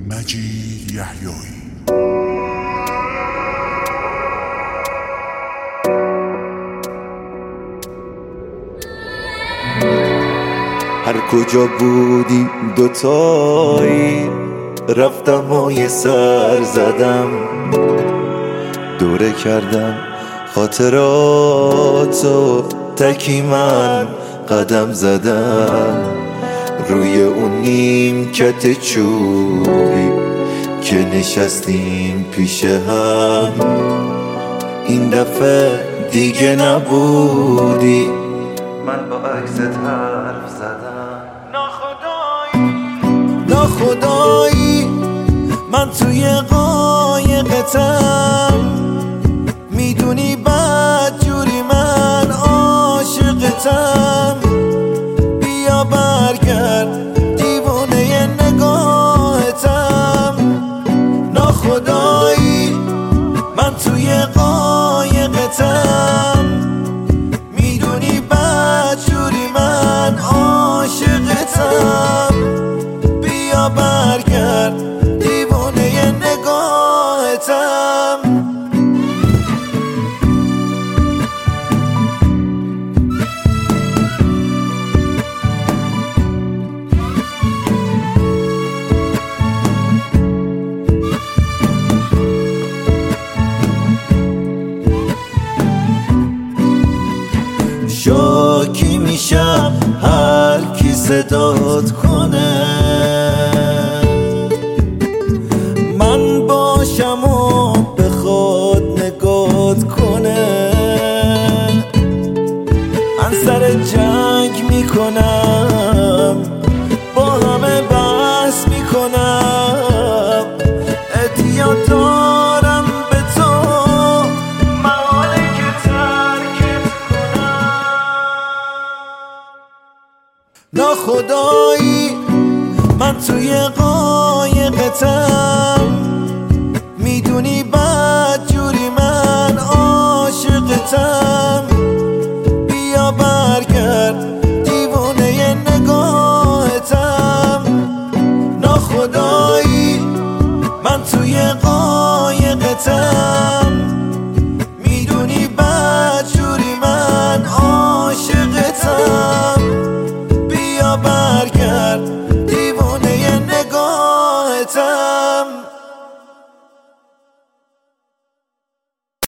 مجید یحیایی. هر کجا بودی دوتایی رفتم و یه سر زدم، دوره کردم خاطراتو، تکی من قدم زدم روی اون نیمکت چوبی که نشستیم پیش هم. این دفعه دیگه نبودی، من با عکست حرف زدم. ناخدایی من توی قایقتم، میدونی بد جوری من عاشقتم. بیا برگرد دیوونه نگاهتم. ناخدایی من توی قایقتم، میدونی بد جوری من عاشقتم. بیا برگرد دیوونه نگاهتم. شاکی میشم هر کی صدات کنه، من باشم و بخواد نگات کنه. من سر جنگ میکنم، با همه بحث میکنم. احتیاط دارم به تو، محاله که ترکت کنم. ناخدایی من توی قایقتم، میدونی بد جوری من عاشقتم.